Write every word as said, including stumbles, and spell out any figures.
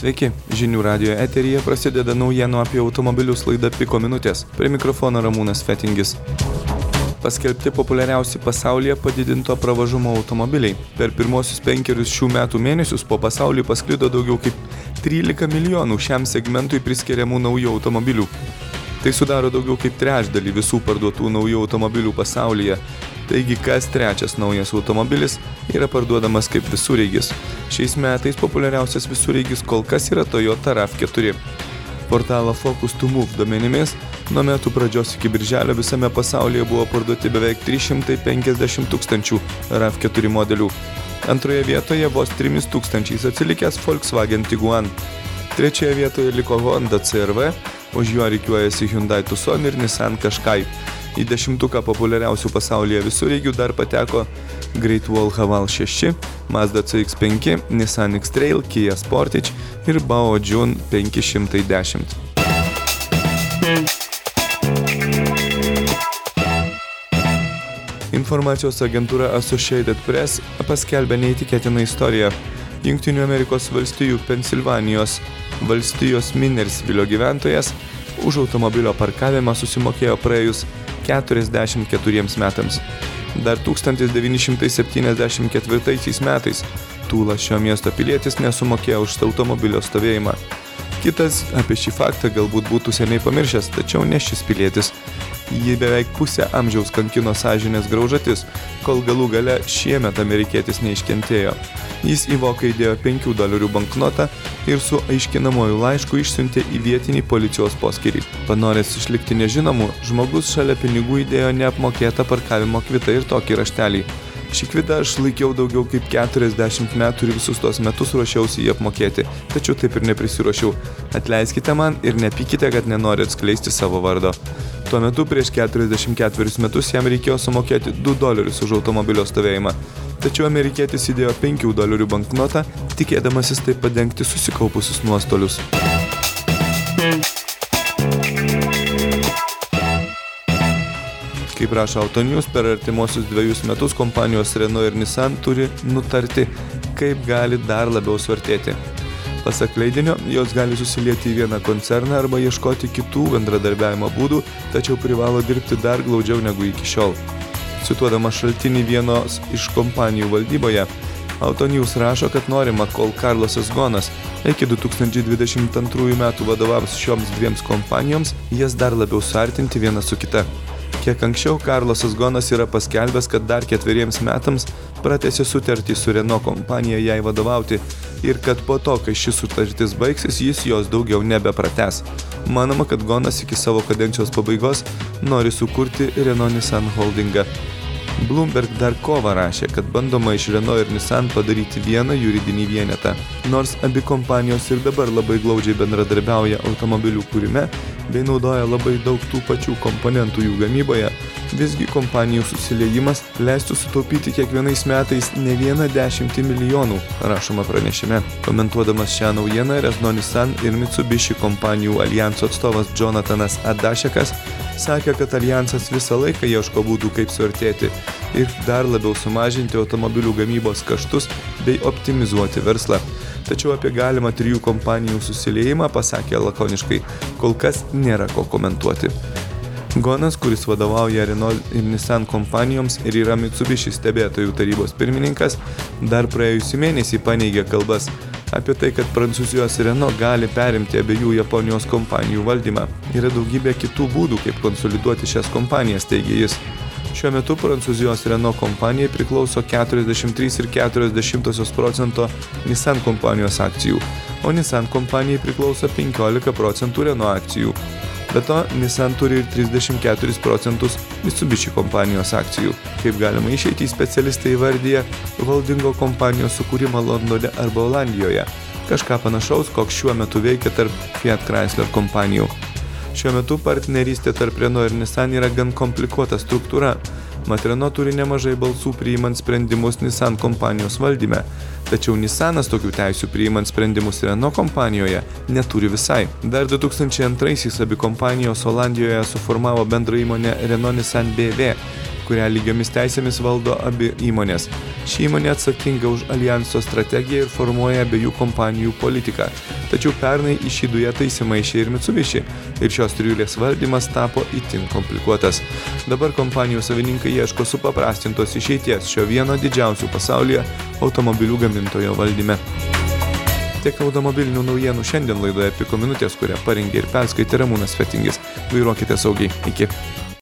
Sveiki, žinių radijo eteryje prasideda naujienų apie automobilius laida Piko minutės. Prie mikrofono Ramūnas Fetingis. Paskelbti populiariausi pasaulyje padidinto pravažumo automobiliai. Per pirmosius penkerius šių metų mėnesius po pasaulį pasklido daugiau kaip trylika milijonų šiam segmentui priskiriamų naujų automobilių. Tai sudaro daugiau kaip trečdalį visų parduotų naujų automobilių pasaulyje. Taigi, kas trečias naujas automobilis yra parduodamas kaip visureigis. Šiais metais populiariausias visureigis kol kas yra Toyota rav keturi. Portalo Focus to Move duomenimis, nuo metų pradžios iki birželio visame pasaulyje buvo parduoti beveik trys šimtai penkiasdešimt tūkstančių rav keturi modelių. Antroje vietoje vos trimis tūkstančiais atsilikęs Volkswagen Tiguan. Trečioje vietoje liko Honda C R V, už juo rikiuojasi Hyundai Tucson ir Nissan Qashqai. Į dešimtuką populiariausių pasaulyje visureigių dar pateko Great Wall Haval šeši, Mazda C X penki, Nissan X-Trail, Kia Sportage ir Baojun penki šimtai dešimt. Informacijos agentūra Associated Press paskelbė neįtikėtiną istoriją. Jungtinių Amerikos valstijų Pensilvanijos valstijos Minersvilio gyventojas už automobilio parkavimą susimokėjo praėjus keturiasdešimt keturiems metams. Dar tūkstantis devyni šimtai septyniasdešimt ketvirtaisiais metais tūlas šio miesto pilietis nesumokėjo už automobilio stovėjimą. Kitas apie šį faktą galbūt būtų seniai pamiršęs, tačiau ne šis pilietis. Jį beveik pusę amžiaus kankino sąžinės graužatis, kol galų gale šiemet amerikietis neiškentėjo. Jis į voką įdėjo penkių dolerių banknotą ir su aiškinamuoju laišku išsiuntė į vietinį policijos poskyrį. Panoręs išlikti nežinomu, žmogus šalia pinigų įdėjo neapmokėtą parkavimo kvitą ir tokį raštelį. Šį kvitą aš laikiau daugiau kaip keturiasdešimt metų ir visus tos metus ruošiausi jį apmokėti, tačiau taip ir neprisiruošiau. Atleiskite man ir nepykite, kad nenoriu atskleisti savo vardo. Tuo metu prieš keturiasdešimt ketverius metus jam reikėjo sumokėti du dolerius už automobilio stovėjimą. Tačiau amerikietis įdėjo penkių dolerių banknotą, tikėdamasis taip padengti susikaupusius nuostolius. Kaip rašo Autonews, per artimuosius dviejus metus kompanijos Renault ir Nissan turi nutarti, kaip gali dar labiau suartėti. Pasak leidinio, jos gali susilieti į vieną koncerną arba ieškoti kitų bendradarbiavimo būdų, tačiau privalo dirbti dar glaudžiau negu iki šiol. Cituodama šaltinį vienos iš kompanijų valdyboje, Autonews rašo, kad norima, kol Carlosas Gonas iki du tūkstančiai dvidešimt antrųjų metų vadovaus šioms dviems kompanijoms, jas dar labiau suartinti viena su kita. Kiek anksčiau Carlosas Gonas yra paskelbęs, kad dar ketveriems metams pratęsė sutartį su Renault kompanija jai vadovauti ir kad po to, kai ši sutartis baigsis, jis jos daugiau nebepratęs. Manoma, kad Gonas iki savo kadencijos pabaigos nori sukurti Renault Nissan holdingą. Bloomberg dar kovą rašė, kad bandoma iš Renault ir Nissan padaryti vieną juridinį vienetą. Nors abi kompanijos ir dabar labai glaudžiai bendradarbiauja automobilių kūrime bei naudoja labai daug tų pačių komponentų jų gamyboje, visgi kompanijų susiliejimas leistų sutaupyti kiekvienais metais ne vieną dešimtį milijonų, rašoma pranešime. Komentuodamas šią naujieną, Renault Nissan ir Mitsubishi kompanijų alijanso atstovas Jonathanas Adašekas sakė, kad alijansas visą laiką ieško būdų, kaip suartėti ir dar labiau sumažinti automobilių gamybos kaštus bei optimizuoti verslą. Tačiau apie galimą trijų kompanijų susiliejimą pasakė lakoniškai, kol kas nėra ko komentuoti. Gonas, kuris vadovauja Renault ir Nissan kompanijoms ir yra Mitsubishi stebėtojų tarybos pirmininkas, dar praėjusį mėnesį paneigė kalbas apie tai, kad Prancūzijos Renault gali perimti abiejų Japonijos kompanijų valdymą. Yra daugybė kitų būdų, kaip konsoliduoti šias kompanijas, teigė jis. Šiuo metu Prancūzijos Renault kompanijai priklauso keturiasdešimt trys ir keturios dešimtosios procento Nissan kompanijos akcijų, o Nissan kompanijai priklauso penkiolika procentų Renault akcijų. Be to, Nissan turi ir trisdešimt keturis procentus Mitsubishi kompanijos akcijų. Kaip galima išeiti, specialistai įvardyja holdingo kompanijos sukūrimą Londone arba Olandijoje. Kažką panašaus, koks šiuo metu veikia tarp Fiat Chrysler kompanijų. Šiuo metu partnerystė tarp Renault ir Nissan yra gan komplikuota struktūra. Mat Renault turi nemažai balsų priimant sprendimus Nissan kompanijos valdyme, tačiau Nissanas tokių teisių priimant sprendimus Renault kompanijoje neturi visai. Dar du tūkstančiai antraisiais abi kompanijos Olandijoje suformavo bendrą įmonę Renault Nissan B V kurią lygiomis teisėmis valdo abi įmonės. Ši įmonė atsakinga už aljanso strategiją ir formuoja abiejų kompanijų politiką. Tačiau pernai į šį duetą įsimaišė ir Mitsubishi ir šios trijulės valdymas tapo itin komplikuotas. Dabar kompanijų savininkai ieško supaprastintos išeities šio vieno didžiausių pasaulyje automobilių gamintojo valdyme. Tiek automobilinių naujienų šiandien laidoje Piko minutės, kurią parengė ir perskaitė Ramūnas Fetingis. Vairuokite saugiai. Iki.